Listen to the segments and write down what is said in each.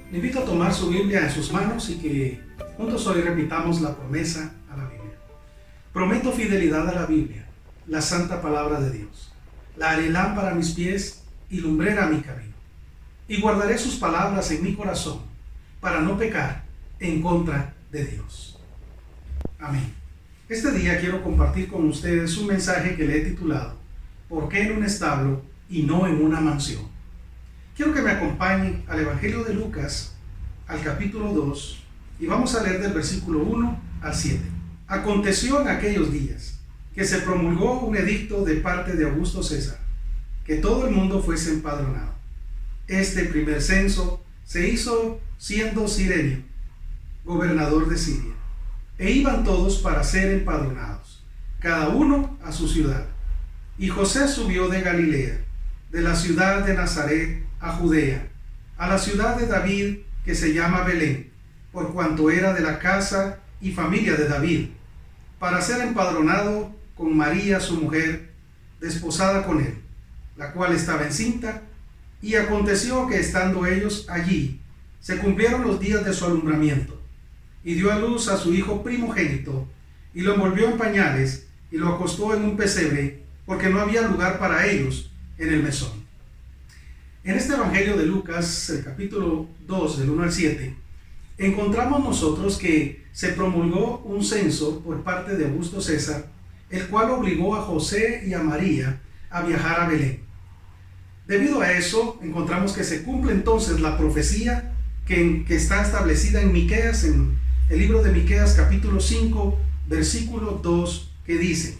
Le invito a tomar su Biblia en sus manos y que juntos hoy repitamos la promesa a la Biblia. Prometo fidelidad a la Biblia, la santa palabra de Dios. La haré lámpara a mis pies y lumbrera a mi camino. Y guardaré sus palabras en mi corazón para no pecar en contra de Dios. Amén. Este día quiero compartir con ustedes un mensaje que le he titulado ¿Por qué en un establo y no en una mansión? Quiero que me acompañen al Evangelio de Lucas, al capítulo 2, y vamos a leer del versículo 1 al 7. Aconteció en aquellos días que se promulgó un edicto de parte de Augusto César, que todo el mundo fuese empadronado. Este primer censo se hizo siendo Cirenio, gobernador de Siria, e iban todos para ser empadronados, cada uno a su ciudad. Y José subió de Galilea, de la ciudad de Nazaret a Judea, a la ciudad de David, que se llama Belén, por cuanto era de la casa y familia de David, para ser empadronado con María su mujer, desposada con él, la cual estaba encinta. Y aconteció que estando ellos allí, se cumplieron los días de su alumbramiento, y dio a luz a su hijo primogénito, y lo envolvió en pañales, y lo acostó en un pesebre, porque no había lugar para ellos en el mesón. En este Evangelio de Lucas, el capítulo 2, del 1 al 7, encontramos nosotros que se promulgó un censo por parte de Augusto César, el cual obligó a José y a María a viajar a Belén. Debido a eso, encontramos que se cumple entonces la profecía que está establecida en Miqueas, en el libro de Miqueas, capítulo 5, versículo 2, que dice: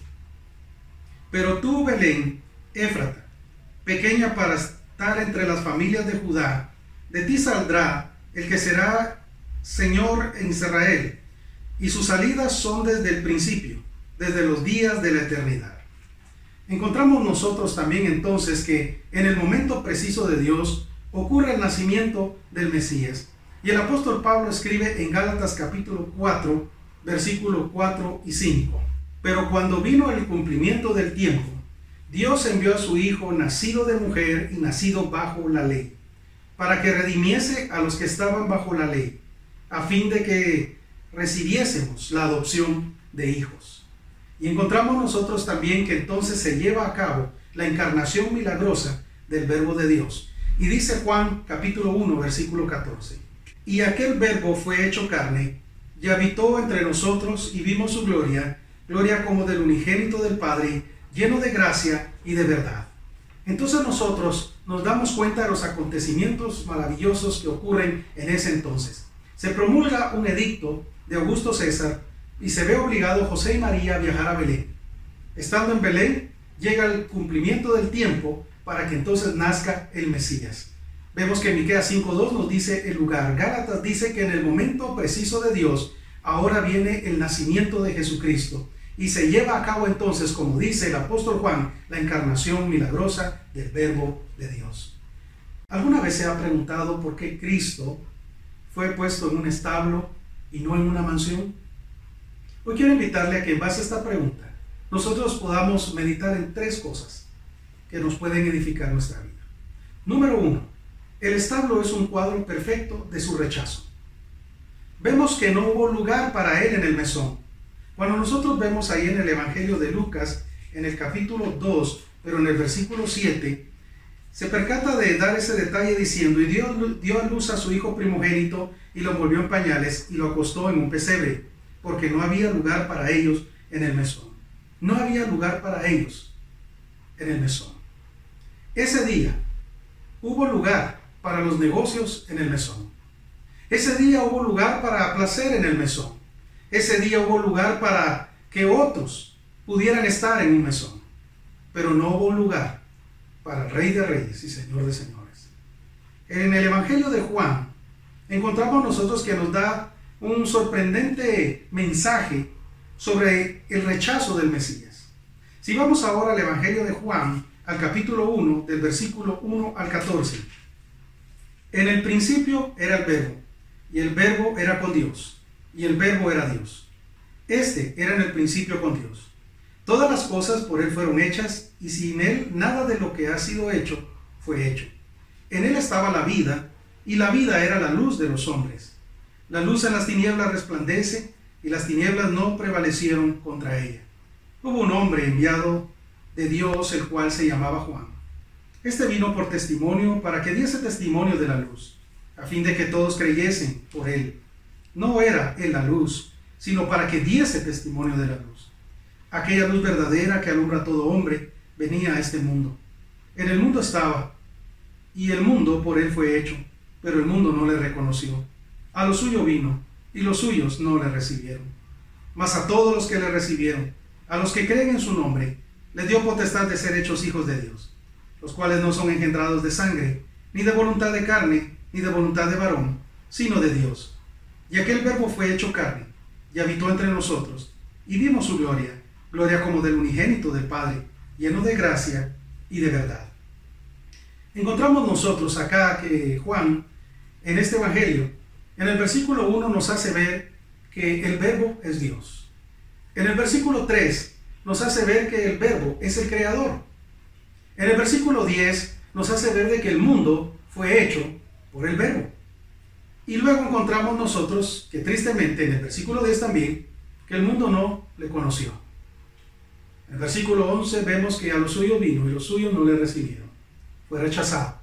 Pero tú, Belén, Éfrata, pequeña para estar entre las familias de Judá, de ti saldrá el que será Señor en Israel, y sus salidas son desde el principio, desde los días de la eternidad. Encontramos nosotros también entonces que en el momento preciso de Dios ocurre el nacimiento del Mesías. Y el apóstol Pablo escribe en Gálatas capítulo 4, versículos 4 y 5. Pero cuando vino el cumplimiento del tiempo, Dios envió a su Hijo, nacido de mujer y nacido bajo la ley, para que redimiese a los que estaban bajo la ley, a fin de que recibiésemos la adopción de hijos. Y encontramos nosotros también que entonces se lleva a cabo la encarnación milagrosa del Verbo de Dios. Y dice Juan capítulo 1, versículo 14. Y aquel Verbo fue hecho carne, y habitó entre nosotros, y vimos su gloria, gloria como del unigénito del Padre, lleno de gracia y de verdad. Entonces nosotros nos damos cuenta de los acontecimientos maravillosos que ocurren en ese entonces. Se promulga un edicto de Augusto César y se ve obligado José y María a viajar a Belén. Estando en Belén, llega el cumplimiento del tiempo para que entonces nazca el Mesías. Vemos que Miqueas 5:2 nos dice el lugar. Gálatas dice que en el momento preciso de Dios, ahora viene el nacimiento de Jesucristo. Y se lleva a cabo entonces, como dice el apóstol Juan, la encarnación milagrosa del Verbo de Dios. ¿Alguna vez se ha preguntado por qué Cristo fue puesto en un establo y no en una mansión? Hoy quiero invitarle a que en base a esta pregunta, nosotros podamos meditar en tres cosas que nos pueden edificar nuestra vida. Número 1, el establo es un cuadro perfecto de su rechazo. Vemos que no hubo lugar para él en el mesón. Cuando nosotros vemos ahí en el Evangelio de Lucas, en el capítulo 2, pero en el versículo 7, se percata de dar ese detalle diciendo: y dio a luz a su hijo primogénito, y lo envolvió en pañales, y lo acostó en un pesebre, porque no había lugar para ellos en el mesón. No había lugar para ellos en el mesón. Ese día hubo lugar para los negocios en el mesón. Ese día hubo lugar para placer en el mesón. Ese día hubo lugar para que otros pudieran estar en un mesón, pero no hubo lugar para el Rey de Reyes y Señor de Señores. En el Evangelio de Juan encontramos nosotros que nos da un sorprendente mensaje sobre el rechazo del Mesías. Si vamos ahora al Evangelio de Juan, al capítulo 1, del versículo 1 al 14. En el principio era el Verbo, y el Verbo era con Dios, y el Verbo era Dios. Este era en el principio con Dios. Todas las cosas por él fueron hechas, y sin él nada de lo que ha sido hecho fue hecho. En él estaba la vida, y la vida era la luz de los hombres. La luz en las tinieblas resplandece, y las tinieblas no prevalecieron contra ella. Hubo un hombre enviado de Dios, el cual se llamaba Juan. Este vino por testimonio, para que diese testimonio de la luz, a fin de que todos creyesen por él. No era él la luz, sino para que diese testimonio de la luz. Aquella luz verdadera que alumbra a todo hombre venía a este mundo. En el mundo estaba, y el mundo por él fue hecho, pero el mundo no le reconoció. A lo suyo vino, y los suyos no le recibieron. Mas a todos los que le recibieron, a los que creen en su nombre, les dio potestad de ser hechos hijos de Dios, los cuales no son engendrados de sangre, ni de voluntad de carne, ni de voluntad de varón, sino de Dios. Y aquel Verbo fue hecho carne, y habitó entre nosotros, y vimos su gloria, gloria como del unigénito del Padre, lleno de gracia y de verdad. Encontramos nosotros acá que Juan, en este evangelio, en el versículo 1 nos hace ver que el Verbo es Dios. En el versículo 3 nos hace ver que el Verbo es el Creador. En el versículo 10 nos hace ver de que el mundo fue hecho por el Verbo. Y luego encontramos nosotros que tristemente en el versículo 10 también, que el mundo no le conoció. En el versículo 11 vemos que a los suyos vino y los suyos no le recibieron. Fue rechazado.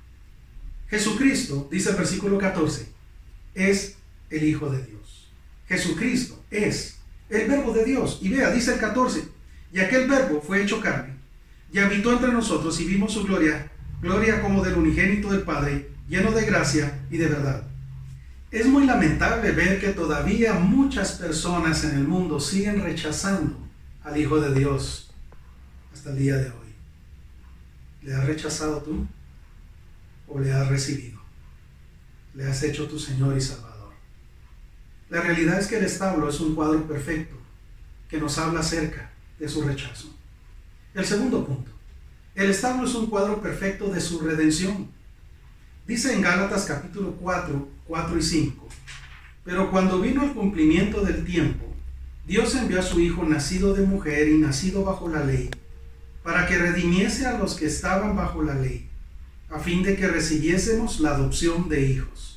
Jesucristo, dice el versículo 14, es el Hijo de Dios. Jesucristo es el Verbo de Dios. Y vea, dice el 14, y aquel Verbo fue hecho carne, y habitó entre nosotros, y vimos su gloria, gloria como del unigénito del Padre, lleno de gracia y de verdad. Es muy lamentable ver que todavía muchas personas en el mundo siguen rechazando al Hijo de Dios hasta el día de hoy. ¿Le has rechazado tú o le has recibido? ¿Le has hecho tu Señor y Salvador? La realidad es que el establo es un cuadro perfecto que nos habla acerca de su rechazo. El segundo punto, el establo es un cuadro perfecto de su redención. Dice en Gálatas capítulo 4, 4 y 5, pero cuando vino el cumplimiento del tiempo, Dios envió a su Hijo nacido de mujer y nacido bajo la ley, para que redimiese a los que estaban bajo la ley, a fin de que recibiésemos la adopción de hijos.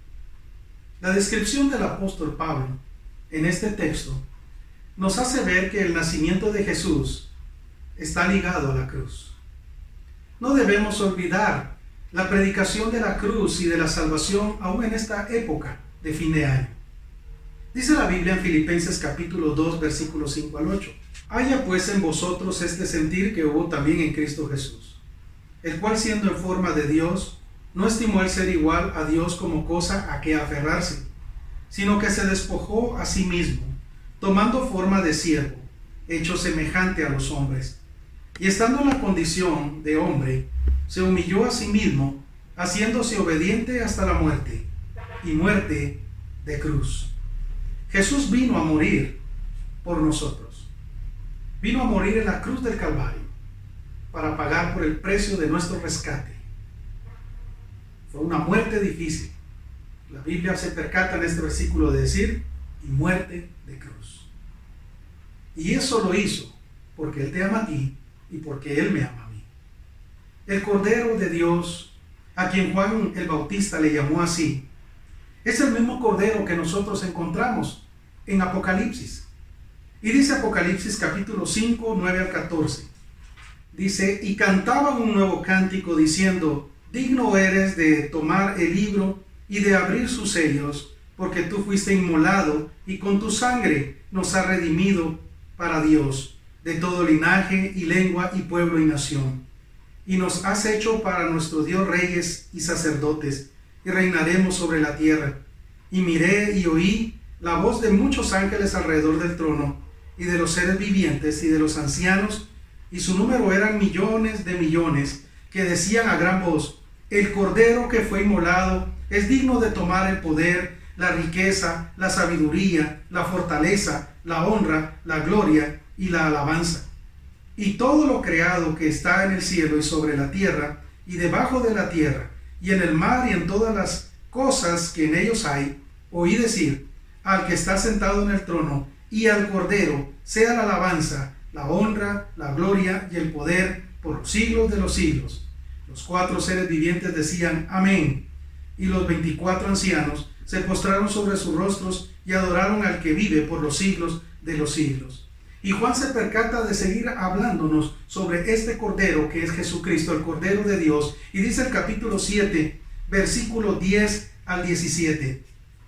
La descripción del apóstol Pablo en este texto nos hace ver que el nacimiento de Jesús está ligado a la cruz. No debemos olvidar la predicación de la cruz y de la salvación aún en esta época de fin de año. Dice la Biblia en Filipenses capítulo 2, versículos 5 al 8. Haya pues en vosotros este sentir que hubo también en Cristo Jesús, el cual siendo en forma de Dios, no estimó el ser igual a Dios como cosa a que aferrarse, sino que se despojó a sí mismo, tomando forma de siervo, hecho semejante a los hombres. Y estando en la condición de hombre, se humilló a sí mismo, haciéndose obediente hasta la muerte, y muerte de cruz. Jesús vino a morir por nosotros. Vino a morir en la cruz del Calvario para pagar por el precio de nuestro rescate. Fue una muerte difícil. La Biblia se percata en este versículo de decir, y muerte de cruz. Y eso lo hizo porque Él te ama a ti y porque Él me ama a mí. El Cordero de Dios, a quien Juan el Bautista le llamó así, es el mismo Cordero que nosotros encontramos en Apocalipsis. Y dice Apocalipsis capítulo 5, 9 al 14. Dice, y cantaban un nuevo cántico diciendo, digno eres de tomar el libro y de abrir sus sellos, porque tú fuiste inmolado y con tu sangre nos has redimido para Dios, de todo linaje y lengua y pueblo y nación. Y nos has hecho para nuestro Dios reyes y sacerdotes, y reinaremos sobre la tierra. Y miré y oí la voz de muchos ángeles alrededor del trono, y de los seres vivientes y de los ancianos, y su número eran millones de millones, que decían a gran voz, el Cordero que fue inmolado es digno de tomar el poder, la riqueza, la sabiduría, la fortaleza, la honra, la gloria y la alabanza. Y todo lo creado que está en el cielo y sobre la tierra, y debajo de la tierra, y en el mar y en todas las cosas que en ellos hay, oí decir, al que está sentado en el trono, y al Cordero, sea la alabanza, la honra, la gloria y el poder por los siglos de los siglos. Los cuatro seres vivientes decían, amén. y los 24 ancianos se postraron sobre sus rostros y adoraron al que vive por los siglos de los siglos. Y Juan se percata de seguir hablándonos sobre este Cordero que es Jesucristo, el Cordero de Dios, y dice el capítulo 7, versículo 10 al 17.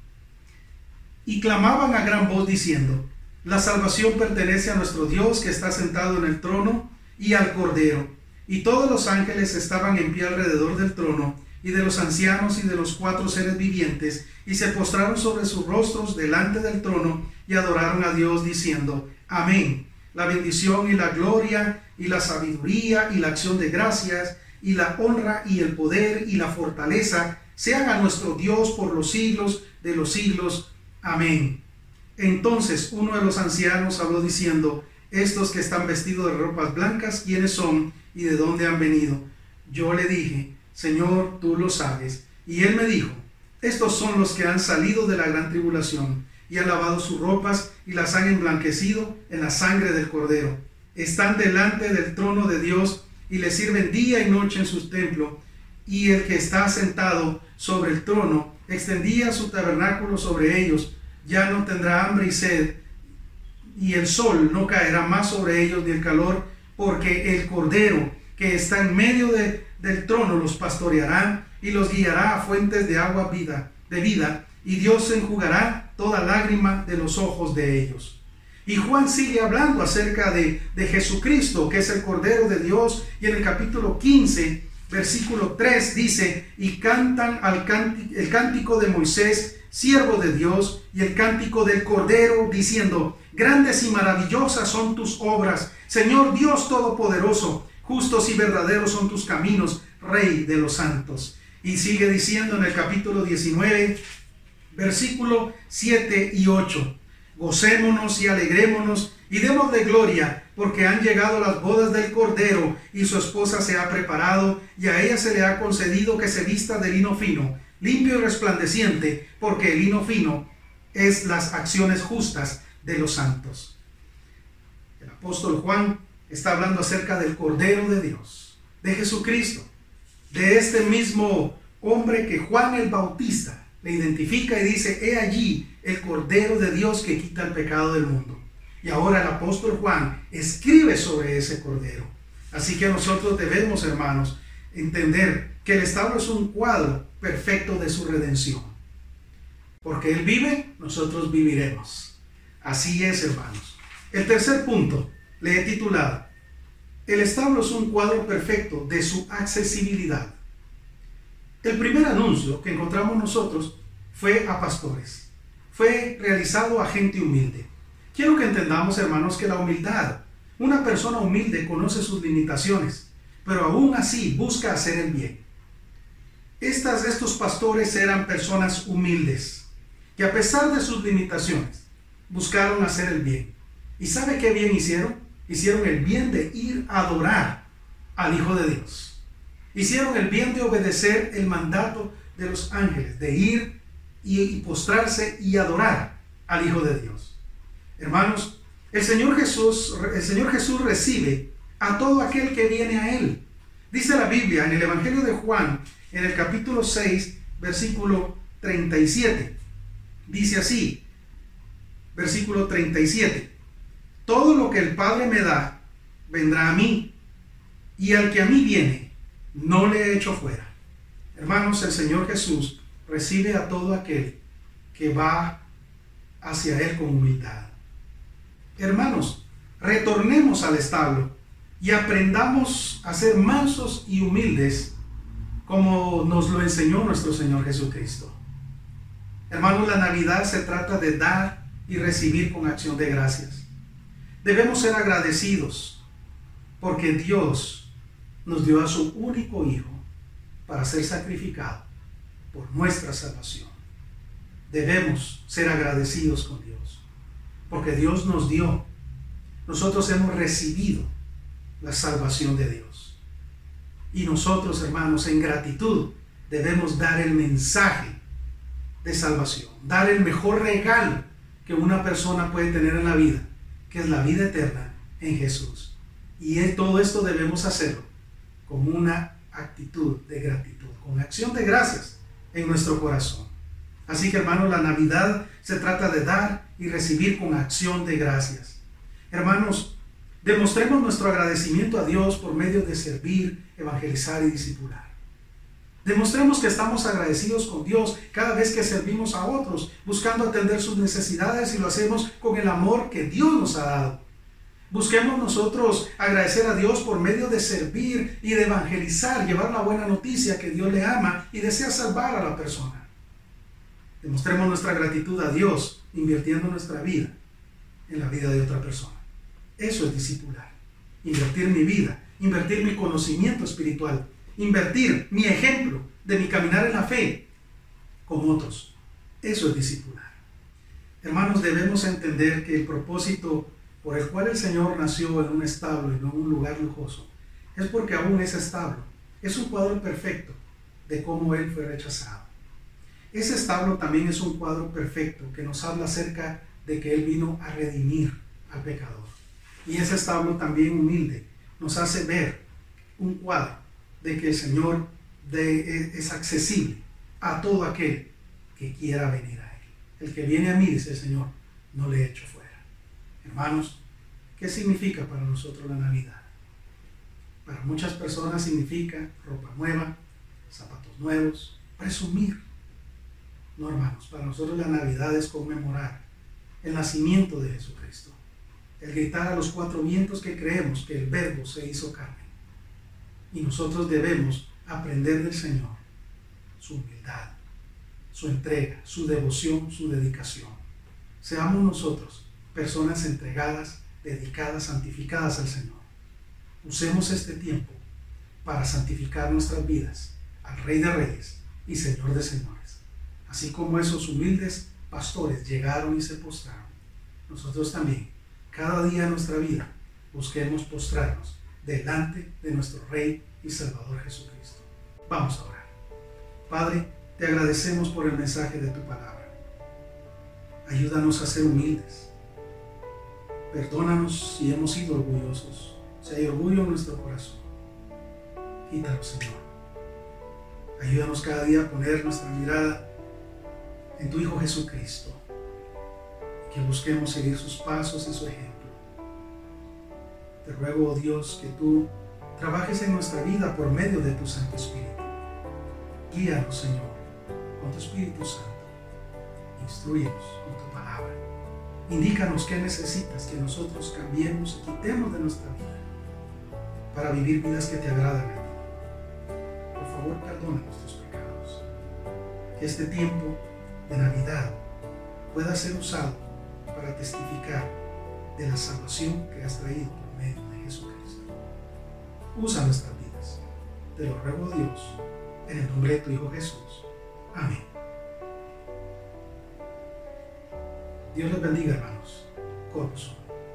Y clamaban a gran voz diciendo: la salvación pertenece a nuestro Dios que está sentado en el trono y al Cordero. Y todos los ángeles estaban en pie alrededor del trono y de los ancianos y de los 4 seres vivientes, y se postraron sobre sus rostros delante del trono y adoraron a Dios diciendo: amén. La bendición y la gloria y la sabiduría y la acción de gracias y la honra y el poder y la fortaleza sean a nuestro Dios por los siglos de los siglos. Amén. Entonces uno de los ancianos habló diciendo: estos que están vestidos de ropas blancas, ¿quiénes son y de dónde han venido? Yo le dije: Señor, tú lo sabes. Y él me dijo: estos son los que han salido de la gran tribulación y han lavado sus ropas y las han emblanquecido en la sangre del Cordero. Están delante del trono de Dios y le sirven día y noche en su templo. Y el que está sentado sobre el trono extendía su tabernáculo sobre ellos. Ya no tendrá hambre y sed, y el sol no caerá más sobre ellos ni el calor, porque el Cordero que está en medio del trono los pastoreará y los guiará a fuentes de agua de vida, y Dios enjugará toda lágrima de los ojos de ellos. Y Juan sigue hablando acerca de Jesucristo, que es el Cordero de Dios, y en el capítulo 15, versículo 3 dice: y cantan el cántico de Moisés, siervo de Dios, y el cántico del Cordero, diciendo: grandes y maravillosas son tus obras, Señor Dios Todopoderoso. Justos y verdaderos son tus caminos, Rey de los santos. Y sigue diciendo en el capítulo 19, versículo 7 y 8: gocémonos y alegrémonos y démosle gloria, porque han llegado las bodas del Cordero, y su esposa se ha preparado, y a ella se le ha concedido que se vista de lino fino, limpio y resplandeciente, porque el lino fino es las acciones justas de los santos. El apóstol Juan está hablando acerca del Cordero de Dios, de Jesucristo, de este mismo hombre que Juan el Bautista le identifica y dice: he allí el Cordero de Dios que quita el pecado del mundo. Y ahora el apóstol Juan escribe sobre ese Cordero. Así que nosotros debemos, hermanos, entender que el establo es un cuadro perfecto de su redención. Porque Él vive, nosotros viviremos. Así es, hermanos. El tercer punto le he titulado: el establo es un cuadro perfecto de su accesibilidad. El primer anuncio que encontramos nosotros fue a pastores. Fue realizado a gente humilde. Quiero que entendamos, hermanos, que la humildad, una persona humilde conoce sus limitaciones, pero aún así busca hacer el bien. Estos pastores eran personas humildes, que a pesar de sus limitaciones, buscaron hacer el bien. ¿Y sabe qué bien hicieron? Hicieron el bien de ir a adorar al Hijo de Dios. Hicieron el bien de obedecer el mandato de los ángeles, de ir y postrarse y adorar al Hijo de Dios. Hermanos, el Señor Jesús recibe a todo aquel que viene a Él. Dice la Biblia en el Evangelio de Juan, en el capítulo 6, versículo 37. Dice así, versículo 37: todo lo que el Padre me da, vendrá a mí, y al que a mí viene, no le echo fuera. Hermanos, el Señor Jesús recibe a todo aquel que va hacia Él con humildad. Hermanos, retornemos al establo y aprendamos a ser mansos y humildes como nos lo enseñó nuestro Señor Jesucristo. Hermanos, la Navidad se trata de dar y recibir con acción de gracias. Debemos ser agradecidos porque Dios nos dio a su único Hijo para ser sacrificado por nuestra salvación. Debemos ser agradecidos con Dios porque Dios nos dio. Nosotros hemos recibido la salvación de Dios. Y nosotros, hermanos, en gratitud debemos dar el mensaje de salvación, dar el mejor regalo que una persona puede tener en la vida, que es la vida eterna en Jesús. Y todo esto debemos hacerlo con una actitud de gratitud, con acción de gracias en nuestro corazón. Así que, hermanos, la Navidad se trata de dar y recibir con acción de gracias. Hermanos, demostremos nuestro agradecimiento a Dios por medio de servir, evangelizar y discipular. Demostremos que estamos agradecidos con Dios cada vez que servimos a otros, buscando atender sus necesidades, y lo hacemos con el amor que Dios nos ha dado. Busquemos nosotros agradecer a Dios por medio de servir y de evangelizar, llevar la buena noticia que Dios le ama y desea salvar a la persona. Demostremos nuestra gratitud a Dios invirtiendo nuestra vida en la vida de otra persona. Eso es discipular. Invertir mi vida, invertir mi conocimiento espiritual, invertir mi ejemplo de mi caminar en la fe con otros. Eso es discipular. Hermanos, debemos entender que el propósito por el cual el Señor nació en un establo y no en un lugar lujoso es porque aún ese establo es un cuadro perfecto de cómo Él fue rechazado. Ese establo también es un cuadro perfecto que nos habla acerca de que Él vino a redimir al pecador. Y ese establo también humilde nos hace ver un cuadro de que el Señor es accesible a todo aquel que quiera venir a Él. El que viene a mí, dice el Señor, no le echo fuera. Hermanos, ¿qué significa para nosotros la Navidad? Para muchas personas significa ropa nueva, zapatos nuevos, presumir. No, hermanos, para nosotros la Navidad es conmemorar el nacimiento de Jesucristo. El gritar a los cuatro vientos que creemos que el Verbo se hizo carne. Y nosotros debemos aprender del Señor su humildad, su entrega, su devoción, su dedicación. Seamos nosotros personas entregadas, dedicadas, santificadas al Señor. Usemos este tiempo para santificar nuestras vidas al Rey de Reyes y Señor de Señores. Así como esos humildes pastores llegaron y se postraron, nosotros también, cada día de nuestra vida, busquemos postrarnos delante de nuestro Rey y Salvador Jesucristo. Vamos a orar. Padre, te agradecemos por el mensaje de tu palabra. Ayúdanos a ser humildes. Perdónanos si hemos sido orgullosos, si hay orgullo en nuestro corazón. Quítalo, Señor. Ayúdanos cada día a poner nuestra mirada en tu Hijo Jesucristo, que busquemos seguir sus pasos y su ejemplo. Te ruego, oh Dios, que tú trabajes en nuestra vida por medio de tu Santo Espíritu. Guíanos, Señor, con tu Espíritu Santo. Instrúyenos con tu palabra. Indícanos qué necesitas que nosotros cambiemos y quitemos de nuestra vida para vivir vidas que te agradan a ti. Por favor, perdona nuestros pecados. Que este tiempo de Navidad pueda ser usado para testificar de la salvación que has traído por medio de Jesucristo. Usa nuestras vidas. Te lo ruego, Dios, en el nombre de tu Hijo Jesús. Amén. Dios les bendiga, hermanos, con nosotros.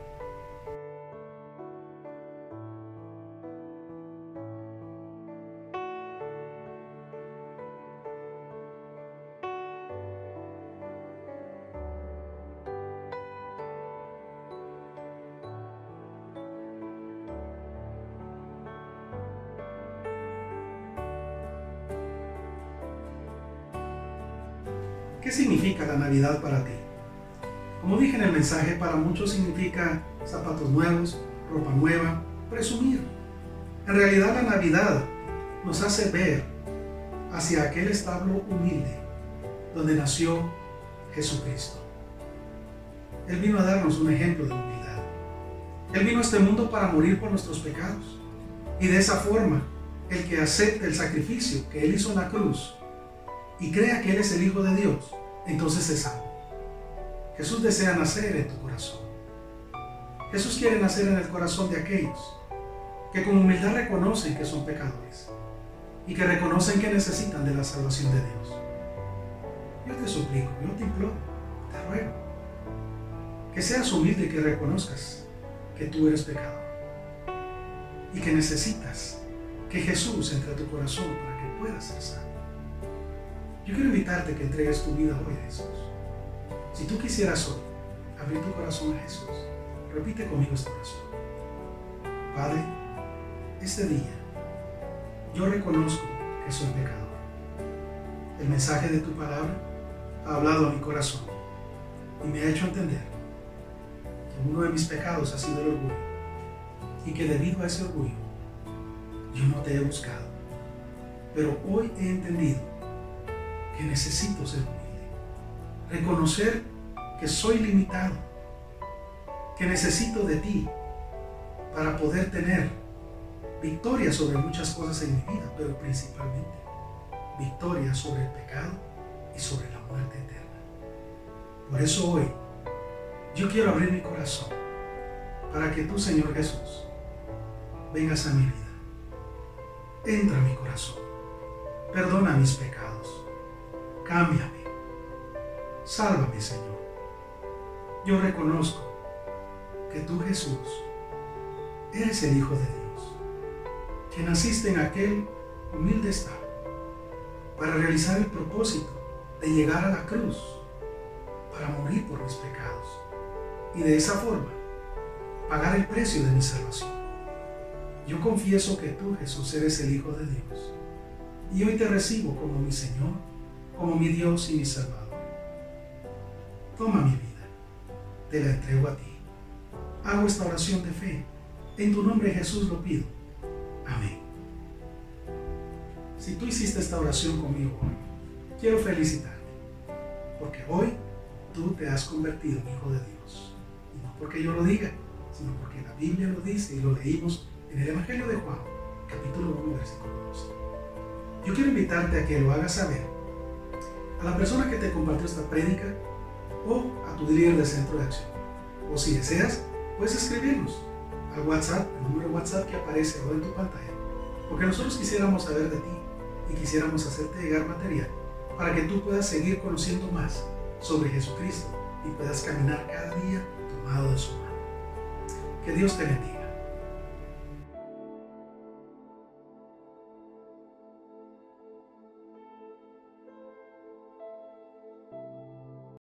¿Qué significa la Navidad para ti? Como dije en el mensaje, para muchos significa zapatos nuevos, ropa nueva, presumir. En realidad la Navidad nos hace ver hacia aquel establo humilde donde nació Jesucristo. Él vino a darnos un ejemplo de humildad. Él vino a este mundo para morir por nuestros pecados. Y de esa forma, el que acepte el sacrificio que Él hizo en la cruz y crea que Él es el Hijo de Dios, entonces es salvo. Jesús desea nacer en tu corazón. Jesús quiere nacer en el corazón de aquellos que con humildad reconocen que son pecadores y que reconocen que necesitan de la salvación de Dios. Yo te suplico, yo te imploro, te ruego, que seas humilde y que reconozcas que tú eres pecador y que necesitas que Jesús entre a tu corazón para que puedas ser salvo. Yo quiero invitarte a que entregues tu vida hoy a Jesús. Si tú quisieras hoy abrir tu corazón a Jesús, repite conmigo esta oración. Padre, este día yo reconozco que soy pecador. El mensaje de tu palabra ha hablado a mi corazón y me ha hecho entender que uno de mis pecados ha sido el orgullo y que debido a ese orgullo yo no te he buscado. Pero hoy he entendido que necesito ser humilde, reconocer que soy limitado, que necesito de ti para poder tener victoria sobre muchas cosas en mi vida, pero principalmente victoria sobre el pecado y sobre la muerte eterna. Por eso hoy yo quiero abrir mi corazón para que tú, Señor Jesús, vengas a mi vida. Entra a mi corazón, perdona mis pecados, cámbiame, sálvame, Señor. Yo reconozco que tú, Jesús, eres el Hijo de Dios, que naciste en aquel humilde estado para realizar el propósito de llegar a la cruz, para morir por mis pecados y de esa forma pagar el precio de mi salvación. Yo confieso que tú, Jesús, eres el Hijo de Dios y hoy te recibo como mi Señor, como mi Dios y mi Salvador. Toma mi vida, te la entrego a ti. Hago esta oración de fe. En tu nombre, Jesús, lo pido. Amén. Si tú hiciste esta oración conmigo hoy, quiero felicitarte, porque hoy tú te has convertido en Hijo de Dios. Y no porque yo lo diga, sino porque la Biblia lo dice y lo leímos en el Evangelio de Juan, capítulo 1, versículo 12. Yo quiero invitarte a que lo hagas saber a la persona que te compartió esta prédica o a tu líder de centro de acción. O si deseas, puedes escribirnos al WhatsApp, el número de WhatsApp que aparece ahora en tu pantalla, porque nosotros quisiéramos saber de ti y quisiéramos hacerte llegar material para que tú puedas seguir conociendo más sobre Jesucristo y puedas caminar cada día tomado de su mano. Que Dios te bendiga.